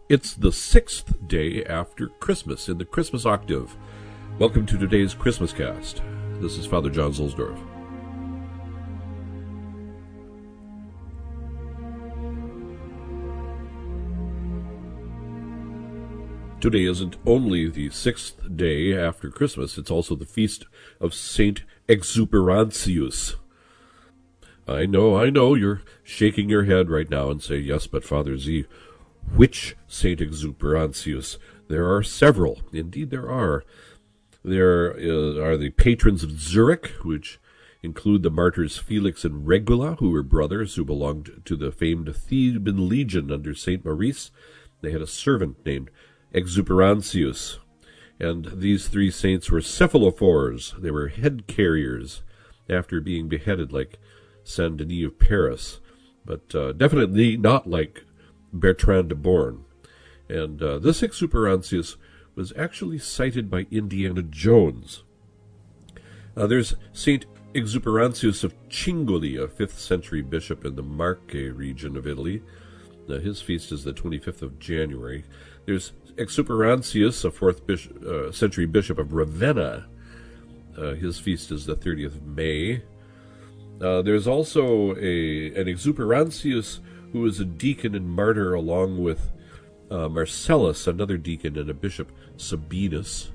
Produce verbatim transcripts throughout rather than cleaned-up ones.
It's the sixth day after Christmas in the Christmas Octave. Welcome to today's Christmas cast. This is Father John Zuhlsdorf. Today isn't only the sixth day after Christmas, it's also the feast of Saint Exuperantius. I know, I know, you're shaking your head right now and say, yes, but Father Z, which Saint Exuperantius? There are several. Indeed, there are. There uh, are the patrons of Zurich, which include the martyrs Felix and Regula, who were brothers who belonged to the famed Theban legion under Saint Maurice. They had a servant named Exuperantius, and these three saints were cephalophores. They were head carriers after being beheaded like Saint Denis of Paris, but uh, definitely not like Bertrand de Born. And uh, this Exuperantius was actually cited by Indiana Jones. Uh, there's Saint Exuperantius of Cingoli, a fifth century bishop in the Marche region of Italy. Now, his feast is the twenty-fifth of January. There's Exuperantius, a fourth bishop, uh, century bishop of Ravenna. Uh, his feast is the thirtieth of May. Uh, there's also a an Exuperantius who was a deacon and martyr along with uh, Marcellus, another deacon, and a bishop, Sabinus.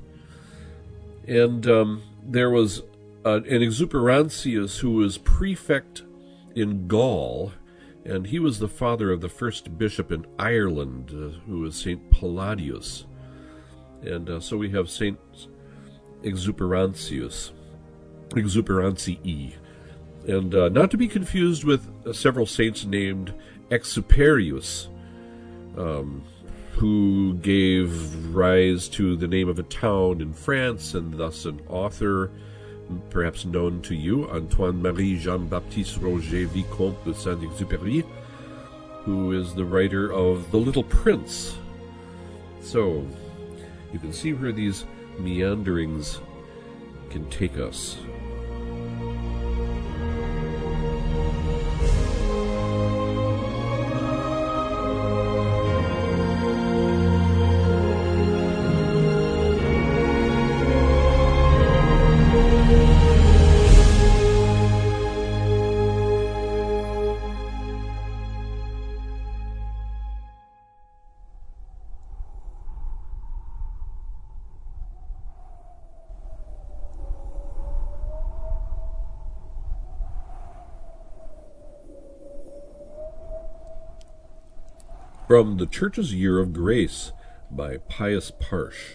And um, there was uh, an Exuperantius who was prefect in Gaul, and he was the father of the first bishop in Ireland, uh, who was Saint Palladius. And uh, so we have Saint Exuperantius, Exuperantii. And uh, not to be confused with uh, several saints named Exuperius, um, who gave rise to the name of a town in France, and thus an author, perhaps known to you, Antoine-Marie Jean-Baptiste Roger Vicomte de Saint-Exupéry, who is the writer of The Little Prince. So, you can see where these meanderings can take us. From the Church's Year of Grace by Pius Parsh.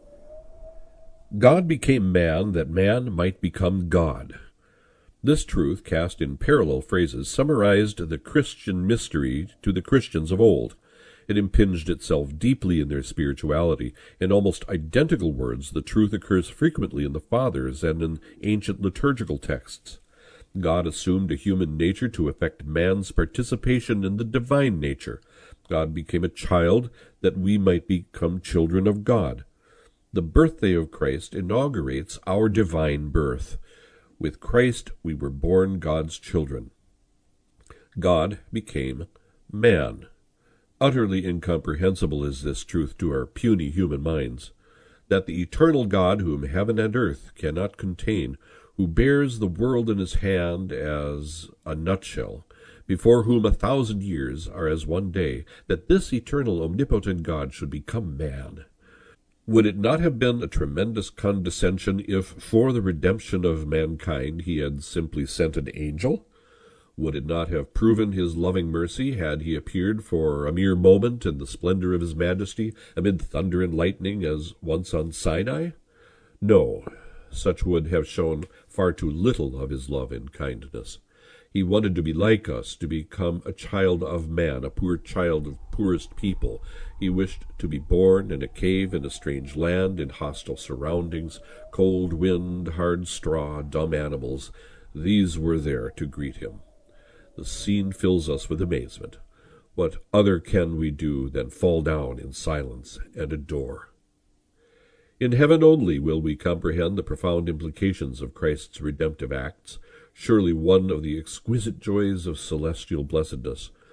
God became man that man might become God. This truth, cast in parallel phrases, summarized the Christian mystery to the Christians of old. It impinged itself deeply in their spirituality. In almost identical words, the truth occurs frequently in the Fathers and in ancient liturgical texts. God assumed a human nature to effect man's participation in the divine nature. God became a child that we might become children of God. The birthday of Christ inaugurates our divine birth. With Christ we were born God's children. God became man. Utterly incomprehensible is this truth to our puny human minds, that the eternal God whom heaven and earth cannot contain, who bears the world in his hand as a nutshell, before whom a thousand years are as one day, that this eternal omnipotent God should become man. Would it not have been a tremendous condescension if, for the redemption of mankind, he had simply sent an angel? Would it not have proven his loving mercy had he appeared for a mere moment in the splendor of his majesty, amid thunder and lightning, as once on Sinai? No, such would have shown far too little of his love and kindness. He wanted to be like us, to become a child of man, a poor child of poorest people. He wished to be born in a cave in a strange land, in hostile surroundings, cold wind, hard straw, dumb animals. These were there to greet him. The scene fills us with amazement. What other can we do than fall down in silence and adore? In heaven only will we comprehend the profound implications of Christ's redemptive acts, surely one of the exquisite joys of celestial blessedness.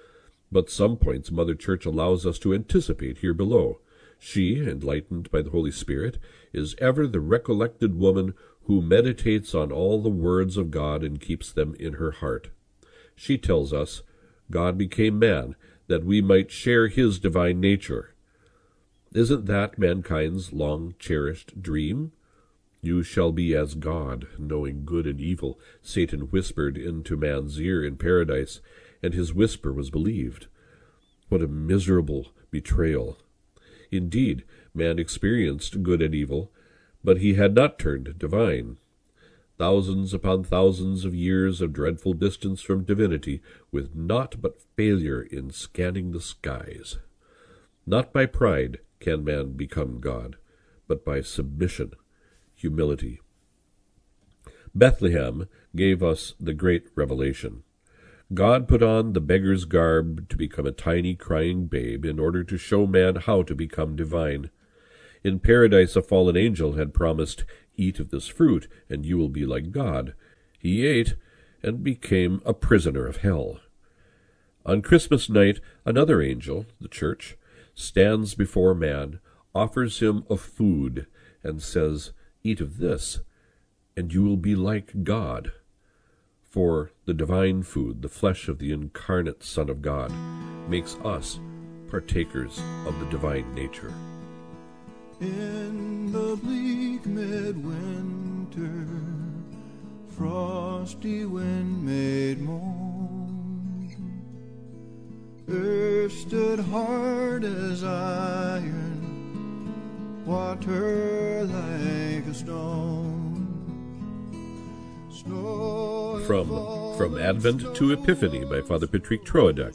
But some points Mother Church allows us to anticipate here below. She, enlightened by the Holy Spirit, is ever the recollected woman who meditates on all the words of God and keeps them in her heart. She tells us, God became man, that we might share his divine nature. Isn't that mankind's long-cherished dream? You shall be as God, knowing good and evil, Satan whispered into man's ear in paradise, and his whisper was believed. What a miserable betrayal! Indeed, man experienced good and evil, but he had not turned divine. Thousands upon thousands of years of dreadful distance from divinity, with naught but failure in scanning the skies. Not by pride can man become God, but by submission, humility. Bethlehem gave us the great revelation. God put on the beggar's garb to become a tiny crying babe in order to show man how to become divine. In paradise a fallen angel had promised, Eat of this fruit, and you will be like God. He ate, and became a prisoner of hell. On Christmas night another angel, the Church, stands before man, offers him of food, and says, Eat of this, and you will be like God. For the divine food, the flesh of the incarnate Son of God, makes us partakers of the divine nature. In the bleak midwinter, frosty wind made moan, earth stood hard as iron, water like a stone. Snow From, from Advent to Epiphany by Father Patrick Troadec.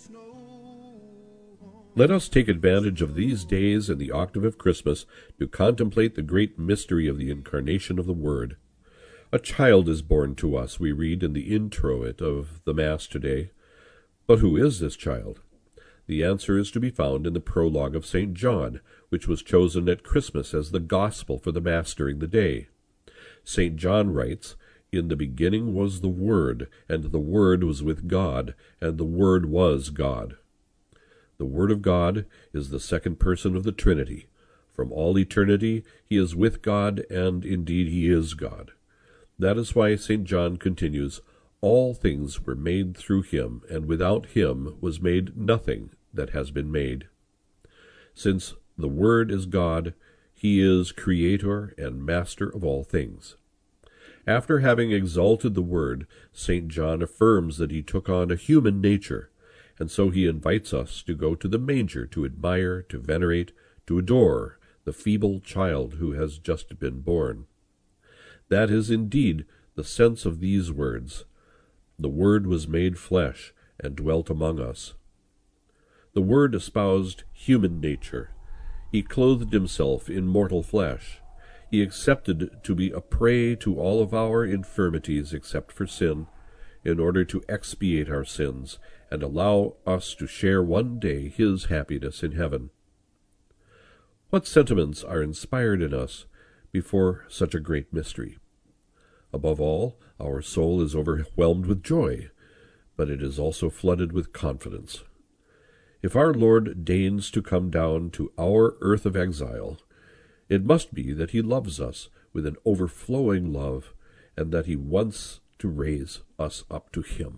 Let us take advantage of these days in the octave of Christmas to contemplate the great mystery of the incarnation of the Word. A child is born to us, we read in the introit of the Mass today. But who is this child? The answer is to be found in the prologue of Saint John, which was chosen at Christmas as the gospel for the Mass during the day. Saint John writes, In the beginning was the Word, and the Word was with God, and the Word was God. The Word of God is the second person of the Trinity. From all eternity he is with God, and indeed he is God. That is why Saint John continues, All things were made through him, and without him was made nothing that has been made. Since the Word is God, he is Creator and Master of all things. After having exalted the Word, Saint John affirms that he took on a human nature, and so he invites us to go to the manger to admire, to venerate, to adore the feeble child who has just been born. That is indeed the sense of these words. The Word was made flesh and dwelt among us. The Word espoused human nature. He clothed himself in mortal flesh. He accepted to be a prey to all of our infirmities except for sin, in order to expiate our sins and allow us to share one day his happiness in heaven. What sentiments are inspired in us before such a great mystery? Above all, our soul is overwhelmed with joy, but it is also flooded with confidence. If our Lord deigns to come down to our earth of exile, it must be that he loves us with an overflowing love, and that he wants to raise us up to him.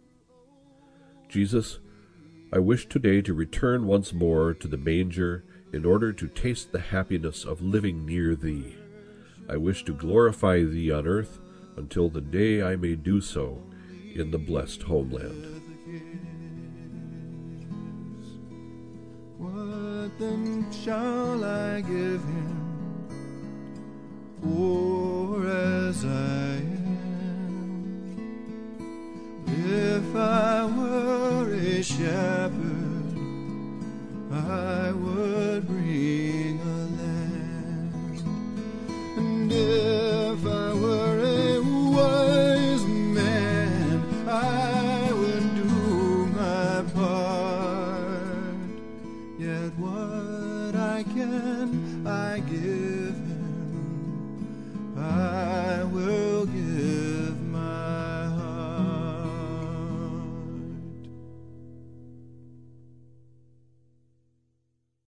Jesus, I wish today to return once more to the manger in order to taste the happiness of living near thee. I wish to glorify thee on earth until the day I may do so in the blessed homeland. What then shall I give him, poor as I am? If I were a shepherd, I would bring a lamb. And if I were a wise man, I would do my part. Yet what I can, I give him, I will give